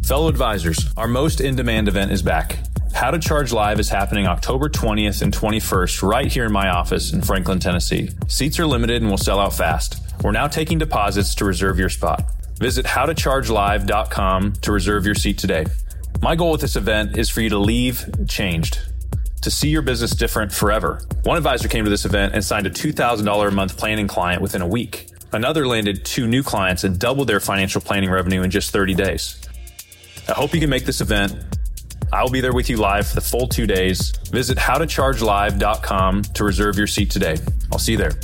Fellow advisors, our most in-demand event is back. How to Charge Live is happening October 20th and 21st right here in my office in Franklin, Tennessee. Seats are limited and will sell out fast. We're now taking deposits to reserve your spot. Visit howtochargelive.com to reserve your seat today. My goal with this event is for you to leave changed, to see your business different forever. One advisor came to this event and signed a $2,000 a month planning client within a week. Another landed 2 new clients and doubled their financial planning revenue in just 30 days. I hope you can make this event. I'll be there with you live for the full 2 days. Visit howtochargelive.com to reserve your seat today. I'll see you there.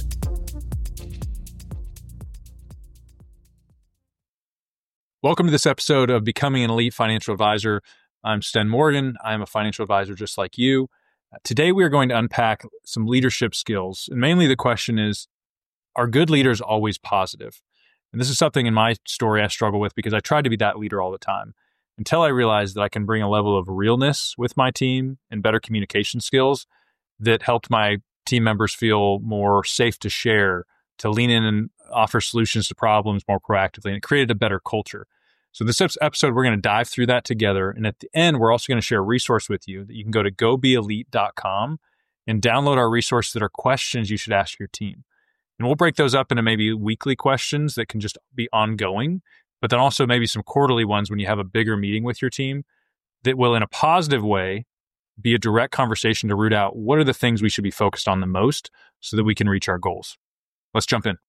Welcome to this episode of Becoming an Elite Financial Advisor. I'm Sten Morgan. I'm a financial advisor just like you. Today, we are going to unpack some leadership skills. And mainly the question is, are good leaders always positive? And this is something in my story I struggle with because I tried to be that leader all the time until I realized that I can bring a level of realness with my team and better communication skills that helped my team members feel more safe to share, to lean in and offer solutions to problems more proactively, and it created a better culture. So this episode, we're going to dive through that together. And at the end, we're also going to share a resource with you that you can go to gobeelite.com and download our resources that are questions you should ask your team. And we'll break those up into maybe weekly questions that can just be ongoing, but then also maybe some quarterly ones when you have a bigger meeting with your team that will, in a positive way, be a direct conversation to root out what are the things we should be focused on the most so that we can reach our goals. Let's jump in.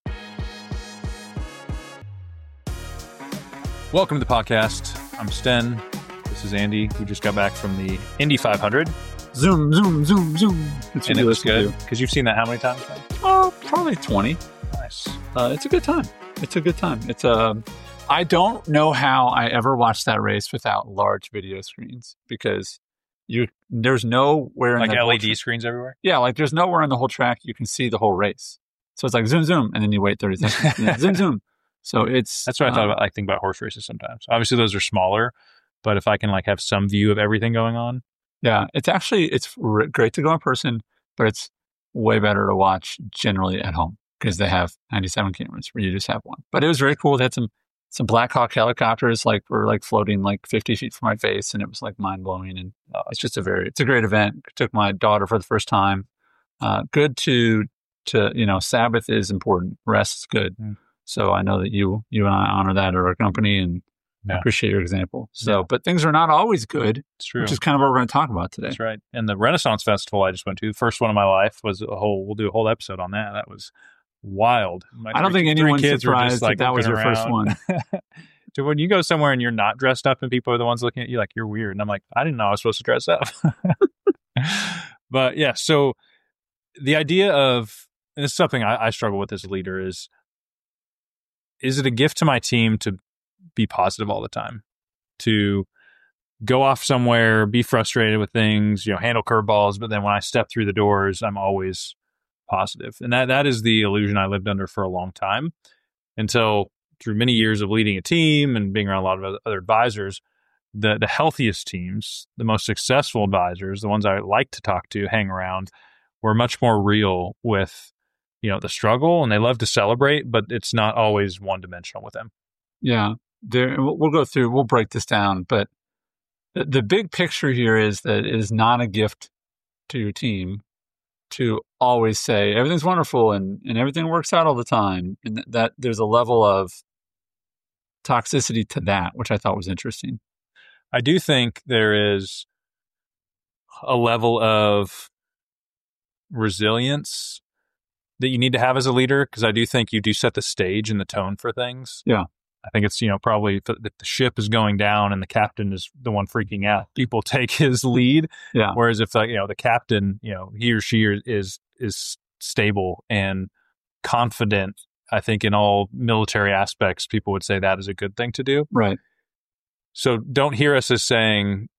Welcome to the podcast. I'm Sten. This is Andy. We just got back from the Indy 500. Zoom, zoom, zoom, zoom. And it was good because you've seen that how many times? Oh, probably 20. Nice. It's a good time. It's I don't know how I ever watched that race without large video screens because there's nowhere in like the LED screens everywhere. Yeah, like there's nowhere in the whole track you can see the whole race. So it's like zoom, zoom, and then you wait 30 seconds. And then zoom, zoom. So that's what I thought about. I think about horse races sometimes. Obviously, those are smaller, but if I can like have some view of everything going on. Yeah, it's great to go in person, but it's way better to watch generally at home because they have 97 cameras where you just have one. But it was very cool. They had some Black Hawk helicopters were floating 50 feet from my face, and it was mind blowing. And it's a great event. I took my daughter for the first time. Good to Sabbath is important. Rest is good. Mm. So I know that you and I honor that at our company, and I appreciate your example. So, but things are not always good. It's true. Which is kind of what we're going to talk about today. That's right. And the Renaissance Festival I just went to, the first one of my life, was we'll do a whole episode on that. That was wild. I don't think anyone's surprised that was your first one. So when you go somewhere and you're not dressed up and people are the ones looking at you like you're weird. And I'm like, I didn't know I was supposed to dress up. But yeah, so the idea of, and this is something I struggle with as a leader is it a gift to my team to be positive all the time, to go off somewhere, be frustrated with things, handle curveballs, but then when I step through the doors, I'm always positive. And that is the illusion I lived under for a long time until through many years of leading a team and being around a lot of other advisors, the healthiest teams, the most successful advisors, the ones I like to talk to, hang around, were much more real with the struggle, and they love to celebrate, but it's not always one-dimensional with them. Yeah. We'll break this down, but the big picture here is that it is not a gift to your team to always say everything's wonderful and everything works out all the time, and that there's a level of toxicity to that, which I thought was interesting. I do think there is a level of resilience that you need to have as a leader, because I do think you do set the stage and the tone for things. Yeah. I think it's, probably if the ship is going down and the captain is the one freaking out, people take his lead. Yeah. Whereas if the captain, he or she is stable and confident, I think in all military aspects, people would say that is a good thing to do. Right. So don't hear us as saying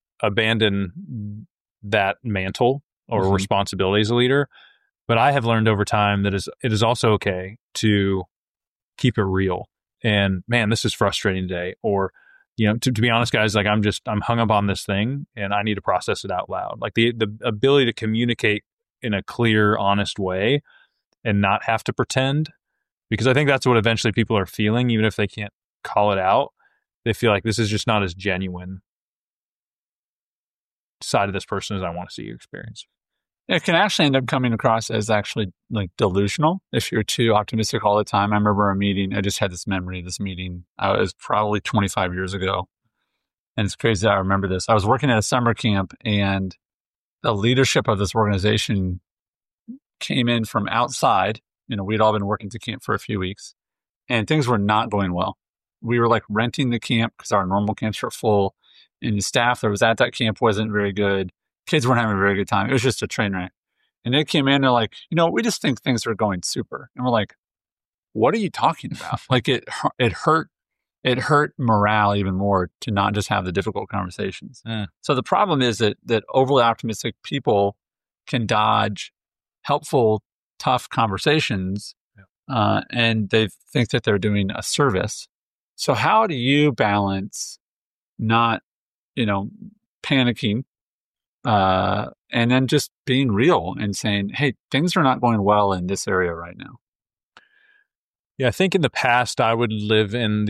abandon that mantle or responsibility as a leader. But I have learned over time that it is also okay to keep it real. And man, this is frustrating today. Or, to be honest, guys, I'm hung up on this thing and I need to process it out loud. Like the ability to communicate in a clear, honest way and not have to pretend, because I think that's what eventually people are feeling, even if they can't call it out. they feel like this is just not as genuine side of this person as I want to see you experience. It can actually end up coming across as actually like delusional if you're too optimistic all the time. I remember a meeting, I just had this memory of this meeting. It was probably 25 years ago. And it's crazy that I remember this. I was working at a summer camp, and the leadership of this organization came in from outside. We'd all been working to camp for a few weeks, and things were not going well. We were like renting the camp because our normal camps were full, and the staff that was at that camp wasn't very good. Kids weren't having a very good time. It was just a train wreck. And they came in and they're like, we just think things are going super. And we're like, what are you talking about? Like it hurt morale even more to not just have the difficult conversations. So the problem is that overly optimistic people can dodge helpful, tough conversations, and they think that they're doing a service. So how do you balance not, panicking, and then just being real and saying, hey, things are not going well in this area right now? Yeah, I think in the past I would live in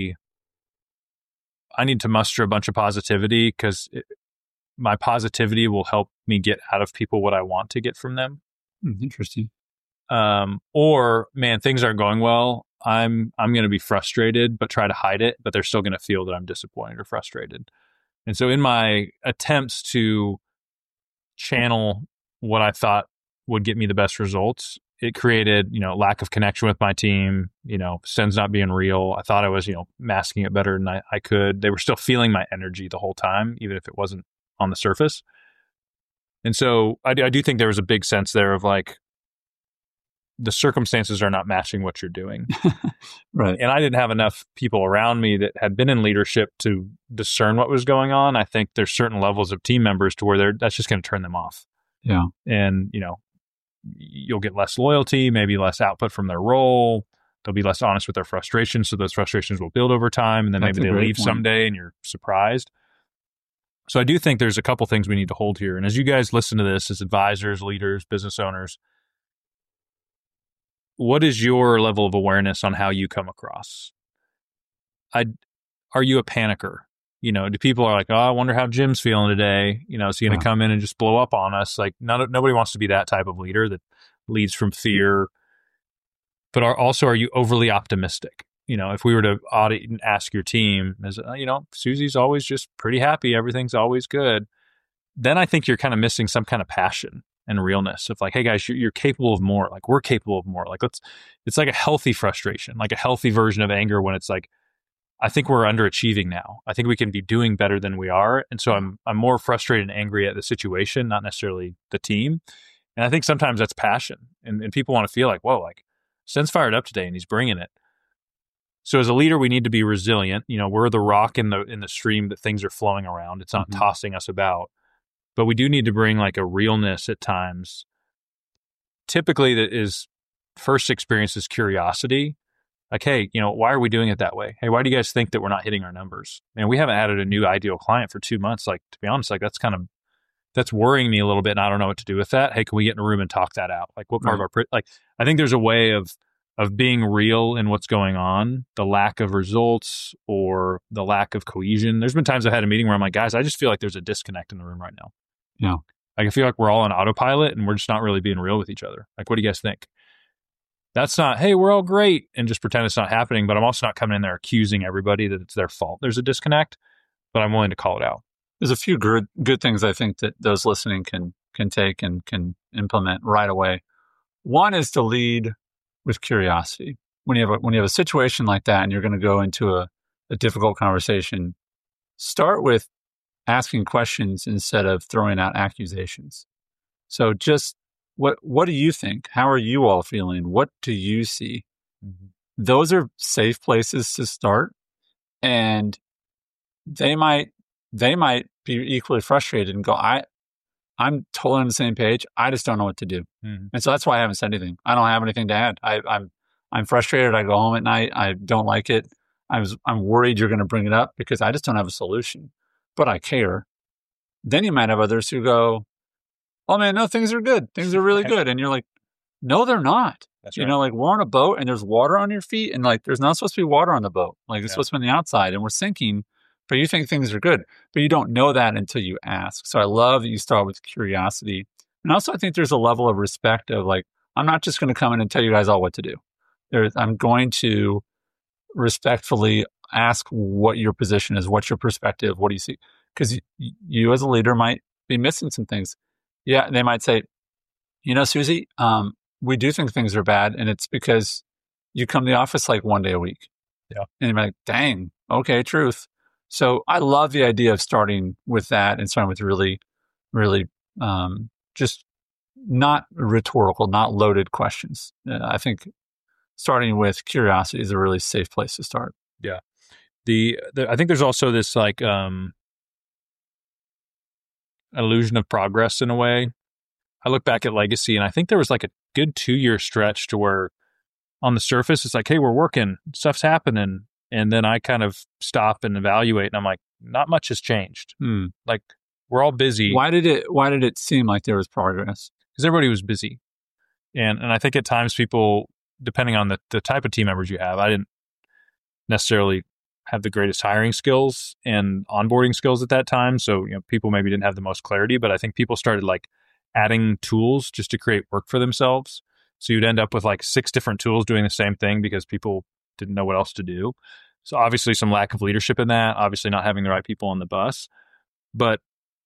I need to muster a bunch of positivity because my positivity will help me get out of people what I want to get from them. Interesting. Or, man, things aren't going well. I'm going to be frustrated, but try to hide it, but they're still going to feel that I'm disappointed or frustrated. And so in my attempts to channel what I thought would get me the best results, it created, lack of connection with my team, Sten's not being real. I thought I was, masking it better than I could. They were still feeling my energy the whole time, even if it wasn't on the surface. And so I do think there was a big sense there of like, the circumstances are not matching what you're doing. Right. And I didn't have enough people around me that had been in leadership to discern what was going on. I think there's certain levels of team members to where that's just going to turn them off. Yeah. And, you'll get less loyalty, maybe less output from their role. They'll be less honest with their frustrations. So those frustrations will build over time. And then maybe they leave someday and you're surprised. So I do think there's a couple things we need to hold here. And as you guys listen to this as advisors, leaders, business owners, what is your level of awareness on how you come across? Are you a panicker? Do people are like, oh, I wonder how Jim's feeling today? Is he going to come in and just blow up on us? Like nobody wants to be that type of leader that leads from fear. But are you overly optimistic? If we were to audit and ask your team, Susie's always just pretty happy. Everything's always good. Then I think you're kind of missing some kind of passion and realness of like, hey guys, you're capable of more. Like we're capable of more. Like it's like a healthy frustration, like a healthy version of anger when it's like, I think we're underachieving now. I think we can be doing better than we are. And so I'm more frustrated and angry at the situation, not necessarily the team. And I think sometimes that's passion. And people want to feel like, whoa, like Sten's fired up today and he's bringing it. So as a leader, we need to be resilient. We're the rock in the stream that things are flowing around. It's not tossing us about. But we do need to bring like a realness at times. Typically that is first experience is curiosity. Like, hey, why are we doing it that way? Hey, why do you guys think that we're not hitting our numbers? And we haven't added a new ideal client for 2 months. Like, to be honest, like that's worrying me a little bit and I don't know what to do with that. Hey, can we get in a room and talk that out? Like what part of our, I think there's a way of being real in what's going on, the lack of results or the lack of cohesion. There's been times I've had a meeting where I'm like, guys, I just feel like there's a disconnect in the room right now. Yeah. Like I feel like we're all on autopilot and we're just not really being real with each other. Like, what do you guys think? That's not, hey, we're all great and just pretend it's not happening. But I'm also not coming in there accusing everybody that it's their fault. There's a disconnect, but I'm willing to call it out. There's a few good things I think that those listening can take and can implement right away. One is to lead with curiosity. When you have a situation like that and you're going to go into a difficult conversation, start with asking questions instead of throwing out accusations. So just what do you think? How are you all feeling? What do you see? Mm-hmm. Those are safe places to start, and they might be equally frustrated and go, I'm totally on the same page. I just don't know what to do. Mm-hmm. And so that's why I haven't said anything. I don't have anything to add. I'm frustrated. I go home at night. I don't like it. I'm worried you're going to bring it up because I just don't have a solution, but I care. Then you might have others who go, oh man, no, things are good. Things are really good. And you're like, no, they're not. That's You right. know, like we're on a boat and there's water on your feet, and like there's not supposed to be water on the boat. Like it's supposed to be on the outside, and we're sinking, but you think things are good. But you don't know that until you ask. So I love that you start with curiosity. And also I think there's a level of respect of like, I'm not just going to come in and tell you guys all what to do. I'm going to respectfully ask what your position is, what's your perspective, what do you see? Because you as a leader might be missing some things. Yeah, they might say, you know, Susie, we do think things are bad, and it's because you come to the office like one day a week. Yeah. And you're like, dang, okay, truth. So I love the idea of starting with that and starting with really, really just not rhetorical, not loaded questions. I think starting with curiosity is a really safe place to start. Yeah. I think there's also this like illusion of progress in a way. I look back at Legacy and I think there was like a good 2-year stretch to where on the surface it's like, hey, we're working, stuff's happening. And then I kind of stop and evaluate and I'm like, not much has changed. Like we're all busy. Why did it seem like there was progress? Because everybody was busy. And I think at times people, depending on the type of team members you have, I didn't necessarily have the greatest hiring skills and onboarding skills at that time. So, you know, people maybe didn't have the most clarity, but I think people started like adding tools just to create work for themselves. So you'd end up with like 6 different tools doing the same thing because people didn't know what else to do. So obviously some lack of leadership in that, obviously not having the right people on the bus. But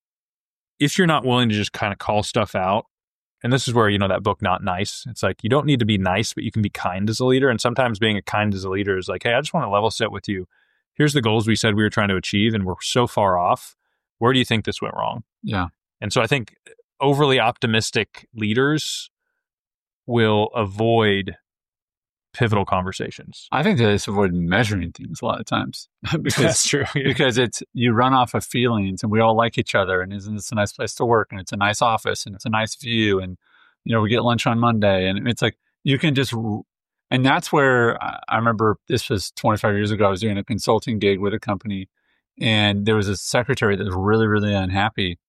if you're not willing to just kind of call stuff out, and this is where, you know, that book, Not Nice, it's like you don't need to be nice, but you can be kind as a leader. And sometimes being kind as a leader is like, hey, I just want to level set with you. Here's the goals we said we were trying to achieve, and we're so far off. Where do you think this went wrong? Yeah. And so I think overly optimistic leaders will avoid pivotal conversations. I think they just avoid measuring things a lot of times. Because, That's true. because you run off of feelings, and we all like each other, and isn't this a nice place to work, and it's a nice office, and it's a nice view, and you know, we get lunch on Monday, and it's like you can just. And that's where I remember this was 25 years ago. I was doing a consulting gig with a company, and there was a secretary that was really, really unhappy.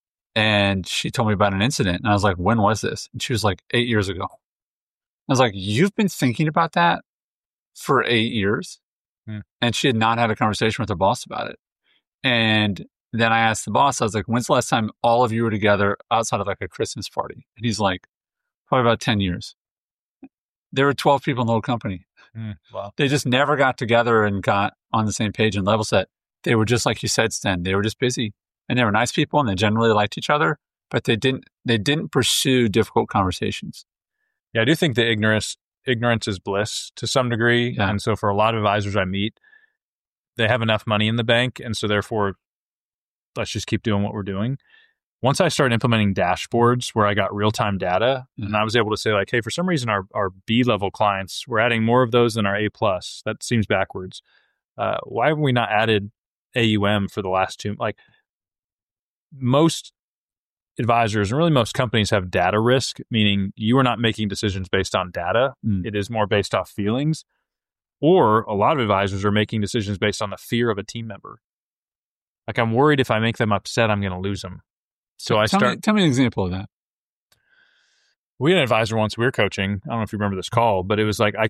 And she told me about an incident. And I was like, when was this? And she was like, 8 years ago. I was like, you've been thinking about that for 8 years? And she had not had a conversation with her boss about it. And then I asked the boss, I was like, when's the last time all of you were together outside of like a Christmas party? And he's like, probably about 10 years. There were 12 people in the whole company. Wow. They just never got together and got on the same page and level set. They were just like you said, Sten, they were just busy. And they were nice people and they generally liked each other, but they didn't pursue difficult conversations. Yeah, I do think that ignorance is bliss to some degree. Yeah. And so for a lot of advisors I meet, they have enough money in the bank. And so therefore, let's just keep doing what we're doing. Once I started implementing dashboards where I got real-time data, and I was able to say like, hey, for some reason our B-level clients, we're adding more of those than our A+. That seems backwards. Why have we not added AUM for the last 2? Like most advisors and really most companies have data risk, meaning you are not making decisions based on data. It is more based off feelings. Or a lot of advisors are making decisions based on the fear of a team member. Like I'm worried if I make them upset, I'm going to lose them. So tell me an example of that. We had an advisor once we were coaching. I don't know if you remember this call, but it was like,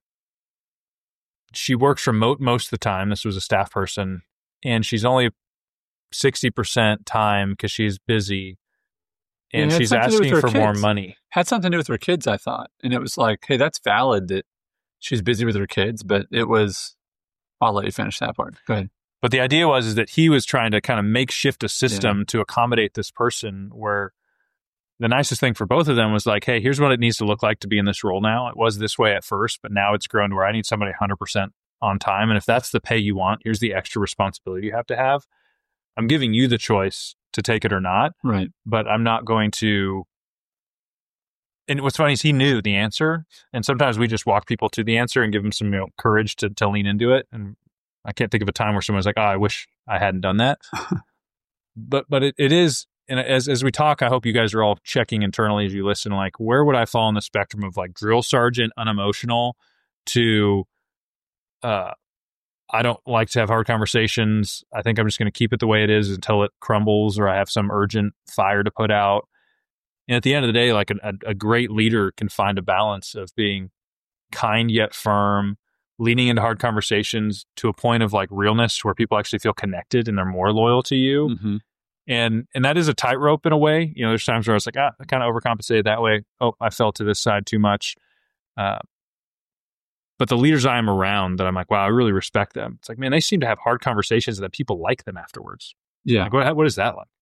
she works remote most of the time. This was a staff person, and she's only 60% time because she's busy, and she's asking for more money. Had something to do with her kids, I thought. And it was like, hey, that's valid that she's busy with her kids, but it was, I'll let you finish that part. Go ahead. But the idea was that he was trying to kind of makeshift a system to accommodate this person where the nicest thing for both of them was like, hey, here's what it needs to look like to be in this role now. It was this way at first, but now it's grown to where I need somebody 100% on time. And if that's the pay you want, here's the extra responsibility you have to have. I'm giving you the choice to take it or not. Right. But I'm not going to. And what's funny is he knew the answer. And sometimes we just walk people to the answer and give them some courage to lean into it. And I can't think of a time where someone's like, oh, I wish I hadn't done that. but it is, and as we talk, I hope you guys are all checking internally as you listen, like, where would I fall on the spectrum of like drill sergeant, unemotional, to I don't like to have hard conversations. I think I'm just going to keep it the way it is until it crumbles or I have some urgent fire to put out. And at the end of the day, like a great leader can find a balance of being kind yet firm, leaning into hard conversations to a point of like realness where people actually feel connected and they're more loyal to you. Mm-hmm. And that is a tightrope in a way. There's times where I was like, I kind of overcompensated that way. Oh, I fell to this side too much. But the leaders I am around that I'm like, wow, I really respect them. It's like, man, they seem to have hard conversations that people like them afterwards. Yeah. Like, what is that like?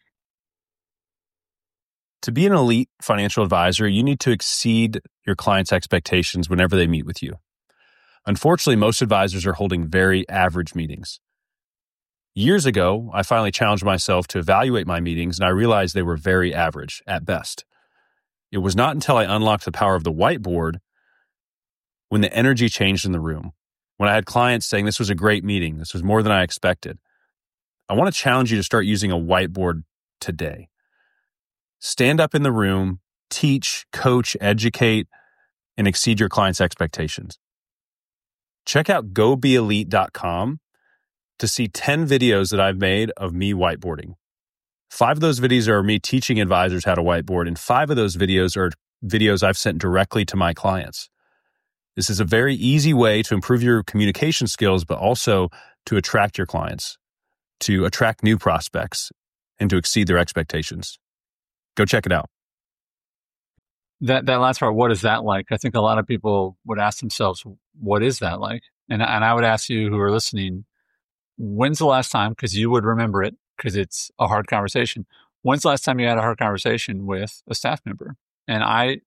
To be an elite financial advisor, you need to exceed your clients' expectations whenever they meet with you. Unfortunately, most advisors are holding very average meetings. Years ago, I finally challenged myself to evaluate my meetings, and I realized they were very average at best. It was not until I unlocked the power of the whiteboard when the energy changed in the room. When I had clients saying, this was a great meeting, this was more than I expected. I want to challenge you to start using a whiteboard today. Stand up in the room, teach, coach, educate, and exceed your clients' expectations. Check out gobeelite.com to see 10 videos that I've made of me whiteboarding. 5 of those videos are me teaching advisors how to whiteboard, and 5 of those videos are videos I've sent directly to my clients. This is a very easy way to improve your communication skills, but also to attract your clients, to attract new prospects, and to exceed their expectations. Go check it out. That last part, what is that like? I think a lot of people would ask themselves, what is that like? And I would ask you who are listening, when's the last time, because you would remember it, because it's a hard conversation. When's the last time you had a hard conversation with a staff member? And I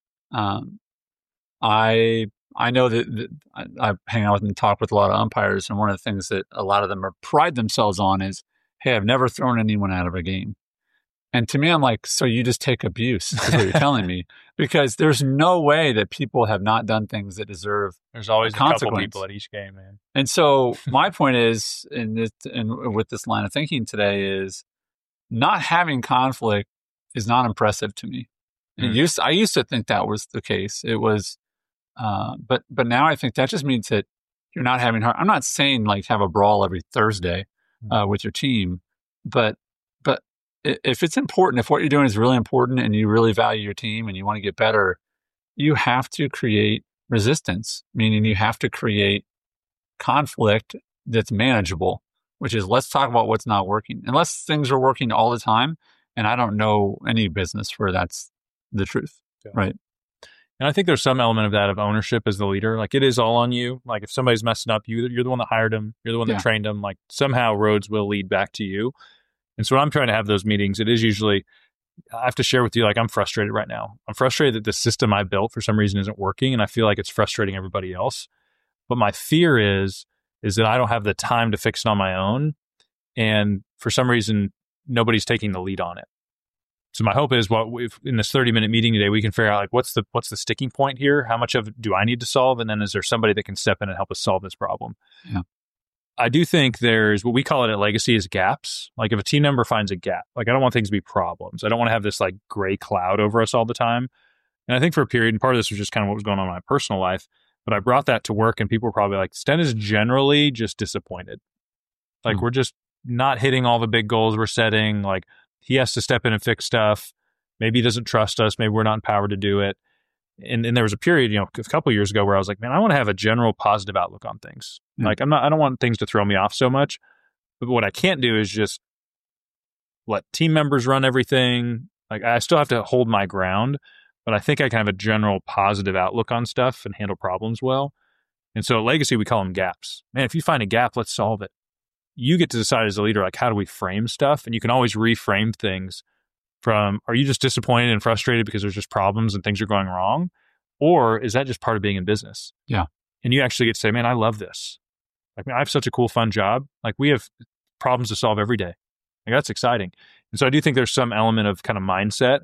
know that I hang out with and talk with a lot of umpires, and one of the things that a lot of them pride themselves on is, hey, I've never thrown anyone out of a game. And to me, I'm like, so you just take abuse, is what you're telling me. Because there's no way that people have not done things that deserve There's always a couple people at each game, man. And so my point is, and with this line of thinking today, is not having conflict is not impressive to me. I used to think that was the case. It was, but now I think that just means that you're not having hard. I'm not saying like have a brawl every Thursday with your team, but if it's important, if what you're doing is really important and you really value your team and you want to get better, you have to create resistance, meaning you have to create conflict that's manageable, which is let's talk about what's not working. Unless things are working all the time, and I don't know any business where that's the truth, right? And I think there's some element of that of ownership as the leader. Like it is all on you. Like if somebody's messing up, you're the one that hired them. You're the one that trained them. Like somehow roads will lead back to you. And so when I'm trying to have those meetings, it is usually, I have to share with you, like I'm frustrated right now. I'm frustrated that the system I built for some reason isn't working. And I feel like it's frustrating everybody else. But my fear is that I don't have the time to fix it on my own. And for some reason, nobody's taking the lead on it. So my hope is if in this 30-minute meeting today, we can figure out like, what's the sticking point here? How much of it do I need to solve? And then is there somebody that can step in and help us solve this problem? Yeah. I do think there's what we call it at Legacy is gaps. Like if a team member finds a gap, like I don't want things to be problems. I don't want to have this like gray cloud over us all the time. And I think for a period, and part of this was just kind of what was going on in my personal life, but I brought that to work and people were probably like, Sten is generally just disappointed. Like we're just not hitting all the big goals we're setting. Like he has to step in and fix stuff. Maybe he doesn't trust us. Maybe we're not empowered to do it. And there was a period, a couple of years ago where I was like, man, I want to have a general positive outlook on things. Like I don't want things to throw me off so much. But what I can't do is just let team members run everything. Like I still have to hold my ground, but I think I can have a general positive outlook on stuff and handle problems well. And so at Legacy, we call them gaps. Man, if you find a gap, let's solve it. You get to decide as a leader, like how do we frame stuff? And you can always reframe things from, are you just disappointed and frustrated because there's just problems and things are going wrong? Or is that just part of being in business? Yeah. And you actually get to say, man, I love this. Like, man, I have such a cool, fun job. Like we have problems to solve every day. Like that's exciting. And so I do think there's some element of kind of mindset.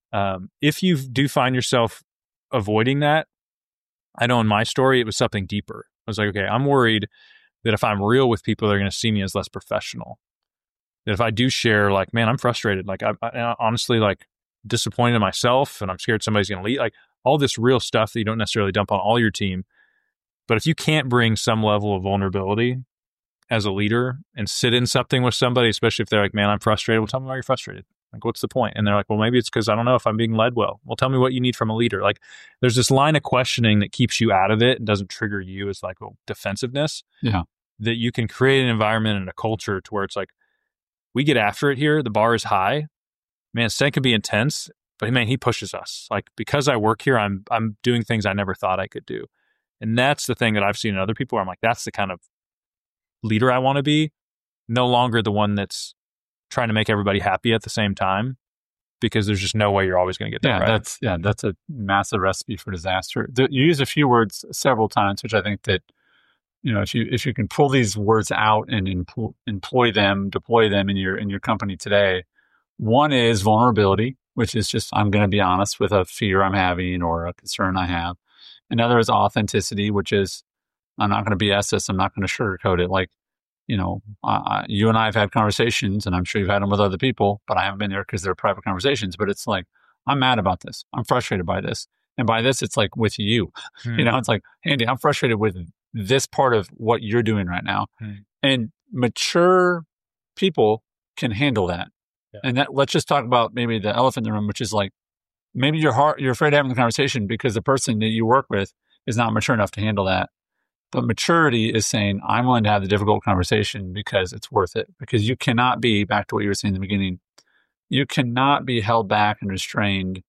If you do find yourself avoiding that, I know in my story, it was something deeper. I was like, okay, I'm worried that if I'm real with people, they're going to see me as less professional. That if I do share, like, man, I'm frustrated. Like, I honestly, like, disappointed in myself and I'm scared somebody's going to leave. Like, all this real stuff that you don't necessarily dump on all your team. But if you can't bring some level of vulnerability as a leader and sit in something with somebody, especially if they're like, man, I'm frustrated. Well, tell me why you're frustrated. Like, what's the point? And they're like, well, maybe it's because I don't know if I'm being led well. Well, tell me what you need from a leader. Like, there's this line of questioning that keeps you out of it and doesn't trigger you as like defensiveness. Yeah. That you can create an environment and a culture to where it's like, we get after it here. The bar is high. Man, Sten can be intense, but man, he pushes us. Like, because I work here, I'm doing things I never thought I could do. And that's the thing that I've seen in other people where I'm like, that's the kind of leader I want to be. No longer the one that's trying to make everybody happy at the same time, because there's just no way you're always going to get that right. That's a massive recipe for disaster. You use a few words several times, which I think that, if you can pull these words out and deploy them in your company today. One is vulnerability, which is just, I'm going to be honest with a fear I'm having or a concern I have. Another is authenticity, which is, I'm not going to BS this. I'm not going to sugarcoat it. Like, you and I have had conversations, and I'm sure you've had them with other people, but I haven't been there because they're private conversations. But it's like, I'm mad about this. I'm frustrated by this. And by this, it's like with you. It's like, Andy, I'm frustrated with this part of what you're doing right now. And mature people can handle that. Yeah. And let's just talk about maybe the elephant in the room, which is like, maybe you're afraid of having the conversation because the person that you work with is not mature enough to handle that. But maturity is saying, I'm willing to have the difficult conversation because it's worth it. Because you cannot be, back to what you were saying in the beginning, you cannot be held back and restrained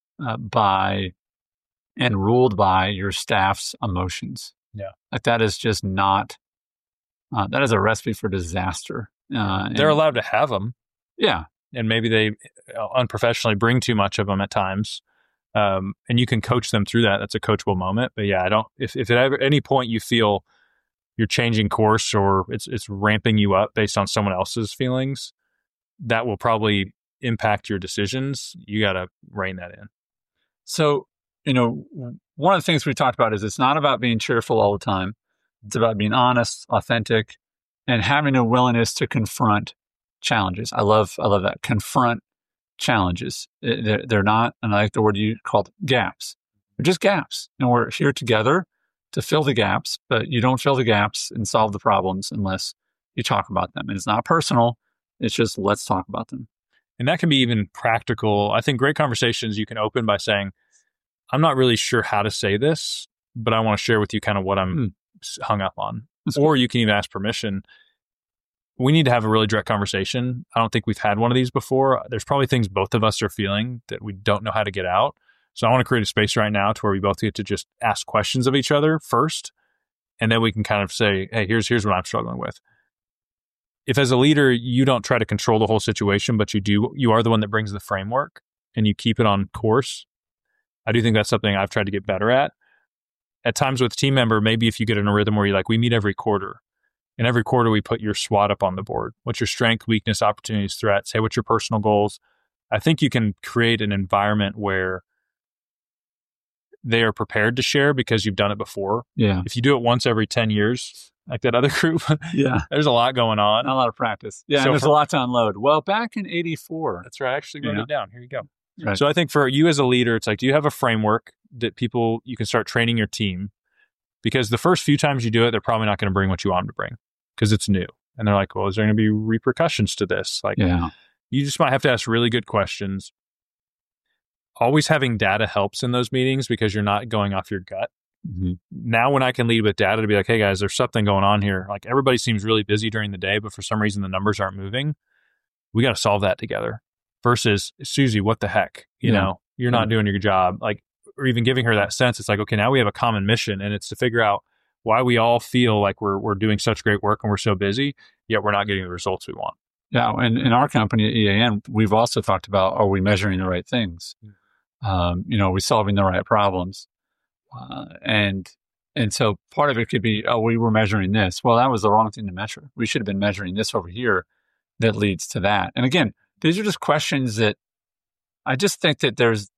by and ruled by your staff's emotions. Yeah. Like, that is just not, that is a recipe for disaster. They're allowed to have them. Yeah. And maybe they unprofessionally bring too much of them at times. And you can coach them through that. That's a coachable moment. But yeah, if at any point you feel you're changing course or it's ramping you up based on someone else's feelings, that will probably impact your decisions. You got to rein that in. So, one of the things we talked about is it's not about being cheerful all the time. It's about being honest, authentic, and having a willingness to confront challenges. I love that. Confront challenges. They're not, and I like the word you called gaps. They're just gaps. And we're here together to fill the gaps, but you don't fill the gaps and solve the problems unless you talk about them. And it's not personal. It's just, let's talk about them. And that can be even practical. I think great conversations you can open by saying, I'm not really sure how to say this, but I want to share with you kind of what I'm hung up on. Or you can even ask permission. We need to have a really direct conversation. I don't think we've had one of these before. There's probably things both of us are feeling that we don't know how to get out. So I want to create a space right now to where we both get to just ask questions of each other first. And then we can kind of say, hey, here's what I'm struggling with. If as a leader, you don't try to control the whole situation, but you are the one that brings the framework and you keep it on course. I do think that's something I've tried to get better at. At times with a team member, maybe if you get in a rhythm where you're like, we meet every quarter. And every quarter we put your SWOT up on the board. What's your strength, weakness, opportunities, threats? Hey, what's your personal goals? I think you can create an environment where they are prepared to share because you've done it before. Yeah. If you do it once every 10 years, like that other group, there's a lot going on. Not a lot of practice. Yeah, so there's a lot to unload. Well, back in 84. That's right. I actually wrote it down. Here you go. Right. So I think for you as a leader, it's like, do you have a framework that you can start training your team? Because the first few times you do it, they're probably not going to bring what you want them to bring because it's new. And they're like, well, is there going to be repercussions to this? Like, you just might have to ask really good questions. Always having data helps in those meetings because you're not going off your gut. Mm-hmm. Now when I can lead with data to be like, hey guys, there's something going on here. Like everybody seems really busy during the day, but for some reason the numbers aren't moving. We got to solve that together. Versus, Susie, what the heck? You know, you're not doing your job. Like, or even giving her that sense. It's like, okay, now we have a common mission, and it's to figure out why we all feel like we're doing such great work and we're so busy, yet we're not getting the results we want. Yeah, and in our company at EAN, we've also talked about, are we measuring the right things? Are we solving the right problems? And so part of it could be, we were measuring this. Well, that was the wrong thing to measure. We should have been measuring this over here that leads to that. And again, these are just questions that I just think that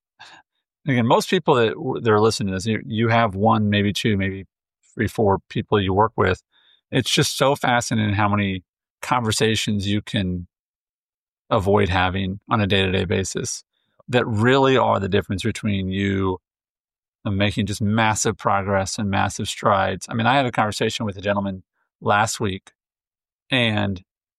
most people that are listening to this, you have one, maybe two, maybe 3, 4 people you work with. It's just so fascinating how many conversations you can avoid having on a day-to-day basis that really are the difference between you making just massive progress and massive strides. I mean, I had a conversation with a gentleman last week, and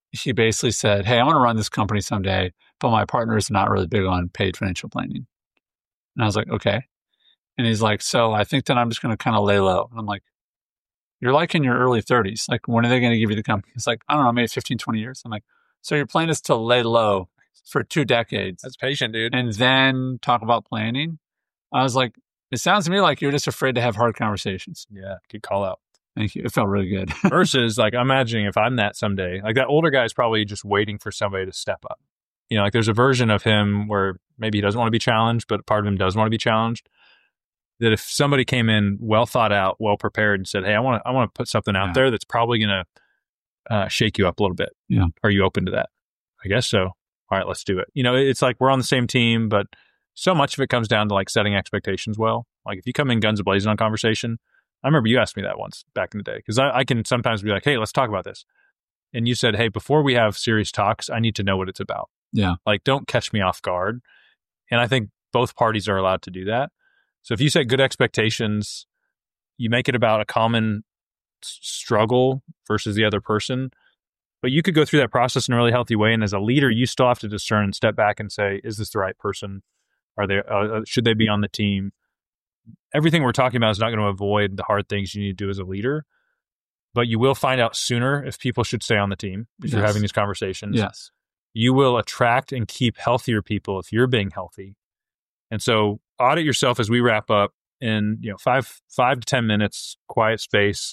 he basically said, hey, I want to run this company someday, but my partner is not really big on paid financial planning. And I was like, okay. And he's like, so I think that I'm just going to kind of lay low. And I'm like, you're like in your early 30s. Like, when are they going to give you the company? It's like, I don't know, maybe 15, 20 years. I'm like, so your plan is to lay low for 2 decades. That's patient, dude. And then talk about planning? I was like, it sounds to me like you're just afraid to have hard conversations. Yeah, good call out. Thank you. It felt really good. Versus, like, I'm imagining if I'm that someday, like that older guy is probably just waiting for somebody to step up. You know, like there's a version of him where maybe he doesn't want to be challenged, but part of him does want to be challenged. That if somebody came in well thought out, well prepared, and said, "Hey, I want to put something out there that's probably going to shake you up a little bit. Yeah, are you open to that?" I guess so. All right, let's do it. You know, it's like we're on the same team, but so much of it comes down to like setting expectations well. Like if you come in guns blazing on conversation, I remember you asked me that once back in the day because I can sometimes be like, "Hey, let's talk about this," and you said, "Hey, before we have serious talks, I need to know what it's about." Yeah, like don't catch me off guard, and I think both parties are allowed to do that. So if you set good expectations, you make it about a common struggle versus the other person, but you could go through that process in a really healthy way. And as a leader, you still have to discern and step back and say, is this the right person? Are they, should they be on the team? Everything we're talking about is not going to avoid the hard things you need to do as a leader, but you will find out sooner if people should stay on the team if you're having these conversations. Yes. You will attract and keep healthier people if you're being healthy. And so audit yourself as we wrap up in 5 to 10 minutes, quiet space.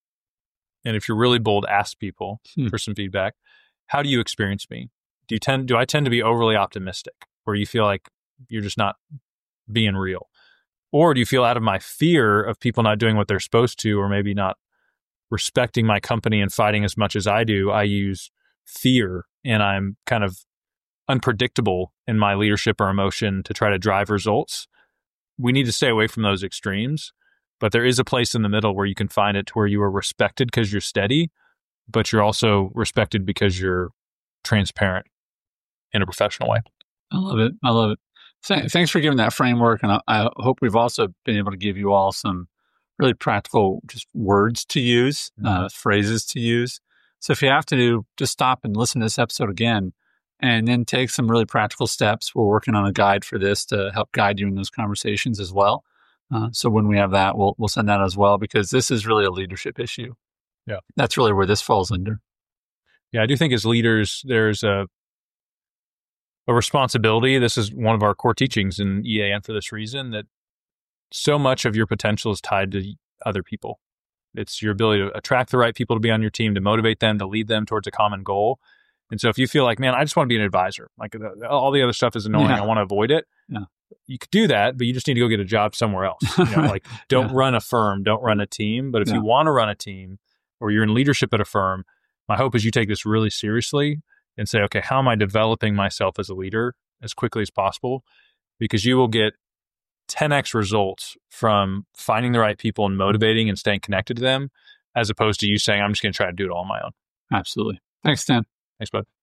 And if you're really bold, ask people for some feedback. How do you experience me? Do I tend to be overly optimistic where you feel like you're just not being real? Or do you feel out of my fear of people not doing what they're supposed to, or maybe not respecting my company and fighting as much as I do, I use fear and I'm kind of unpredictable in my leadership or emotion to try to drive results? We need to stay away from those extremes, but there is a place in the middle where you can find it to where you are respected because you're steady, but you're also respected because you're transparent in a professional way. I love it. I love it. Thanks for giving that framework. And I hope we've also been able to give you all some really practical just words to use, phrases to use. So if you have to, just stop and listen to this episode again, and then take some really practical steps. We're working on a guide for this to help guide you in those conversations as well. So when we have that, we'll send that as well, because this is really a leadership issue. Yeah. That's really where this falls under. Yeah, I do think as leaders, there's a responsibility. This is one of our core teachings in EAN for this reason, that so much of your potential is tied to other people. It's your ability to attract the right people to be on your team, to motivate them, to lead them towards a common goal. And so if you feel like, man, I just want to be an advisor, like all the other stuff is annoying, I want to avoid it. Yeah. You could do that, but you just need to go get a job somewhere else. Like don't run a firm, don't run a team. But if you want to run a team, or you're in leadership at a firm, my hope is you take this really seriously and say, okay, how am I developing myself as a leader as quickly as possible? Because you will get 10x results from finding the right people and motivating and staying connected to them, as opposed to you saying, I'm just going to try to do it all on my own. Absolutely. Thanks, Stan. Thanks, bud.